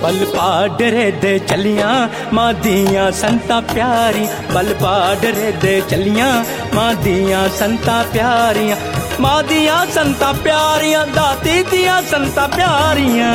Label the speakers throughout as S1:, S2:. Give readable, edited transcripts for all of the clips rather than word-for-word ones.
S1: बल पाडरे दे चलियां मां दियां संतां प्यारी, बल पाडरे दे चलियां मां दियां संतां प्यारियां, मां दियां संतां प्यारियां, दाती दियां संतां प्यारियां।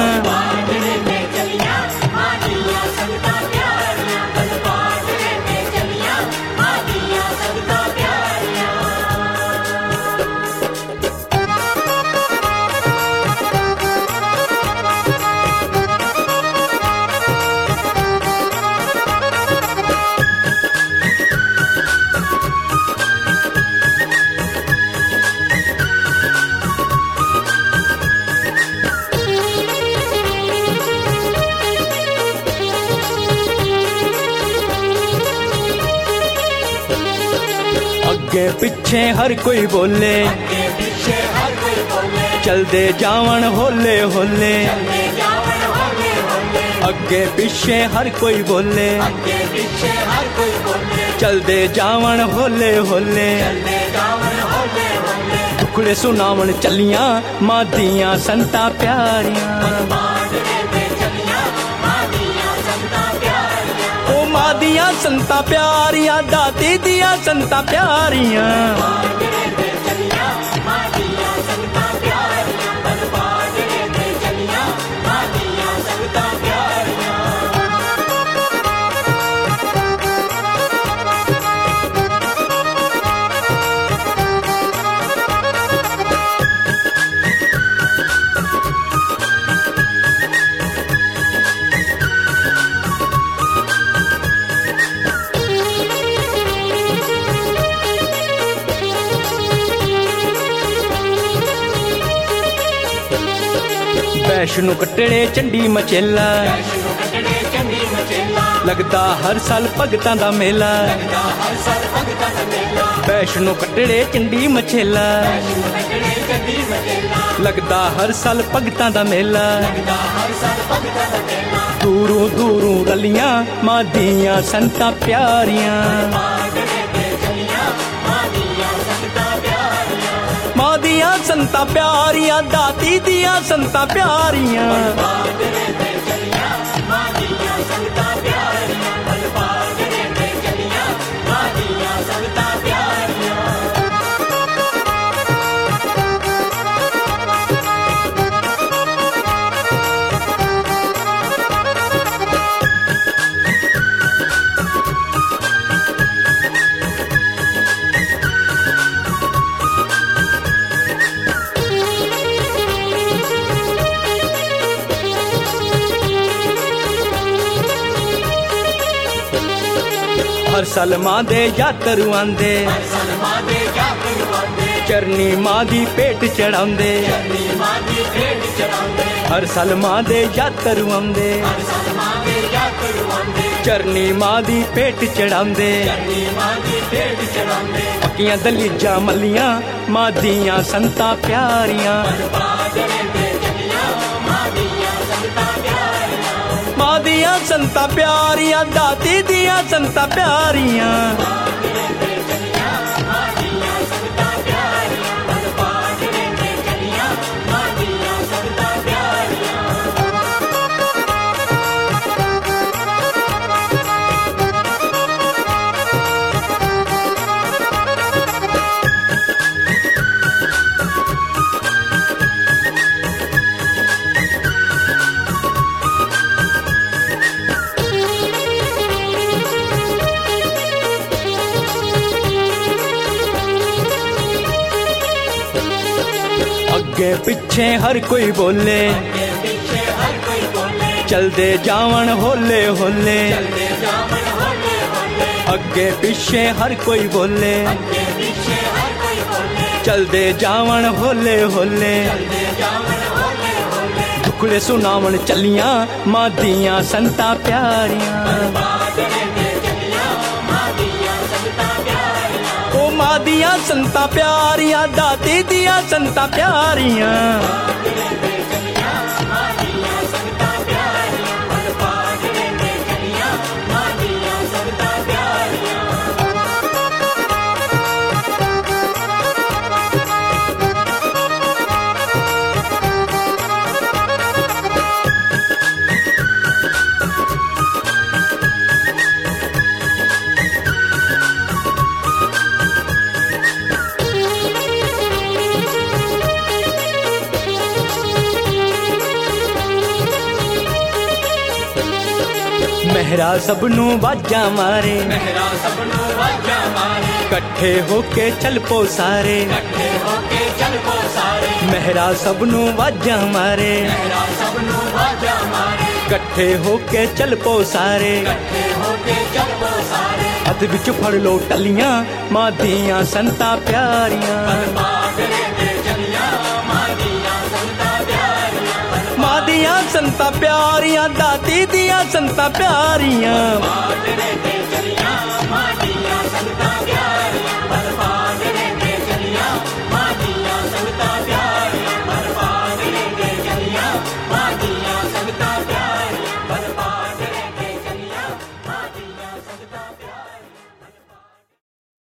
S1: अगे पिछे हर कोई बोले, चलदे जावन होले होले, अगे पिछे हर कोई बोले, चलदे जावन होले होले, दुखड़े सुनावन चलियां मां दियां संतां प्यारियां। मां दियां संतां प्यारियां, दाती दियां संतां प्यारियां। वैष्णो कटड़े चंडी मचेला, लगदा हर साल भगतां दा मेला। वैष्णो कटड़े चंडी मचेला, लगदा हर साल भगतां दा मेला। दूरों दूरों रलियां मां दियां संतां प्यारियां, मां दियां संतां प्यारियां, दाती दियां संतां प्यारियां। हर साल मां दे यात्रु आंदे, चरनी मां दी पेट चढ़ांदे। हर साल मां दे यात्रु आंदे, चरनी मां दी पेट चढ़ांदे। पक्कियां दलीजां मलियां मां दियां संतां प्यारियां, मां दियां संतां प्यारियां, दाती दियां संतां प्यारियां। अगे पिछे हर कोई बोले, चलदे जावन होले होले। अगे पिछे हर कोई बोले, चलदे जावन होले होले। दुखड़े सुनावन चलियां मां दियां संतां प्यारियां, मां दियां संतां प्यारियां, दाती दियां संतां प्यारियां। मेहरा सबनू वाजा मारे,
S2: मेहरा सबनू वाजा मारे,
S1: कट्ठे होके चल पो सारे,
S2: कट्ठे होके चल पो सारे,
S1: मेहरा सबनू वाजा मारे,
S2: मेहरा सबनू वाजा मारे,
S1: कट्ठे होके चल पो सारे,
S2: कट्ठे होके चल पो सारे।
S1: हथ विच फड़ लो टलियां मां दियां संतां प्यारियां,
S2: बागरे दे चलिया मां दियां संतां प्यारियां,
S1: मां दियां संतां प्यारियां, दाती दियां संतां प्यारियां।
S2: बागरे दे चलिया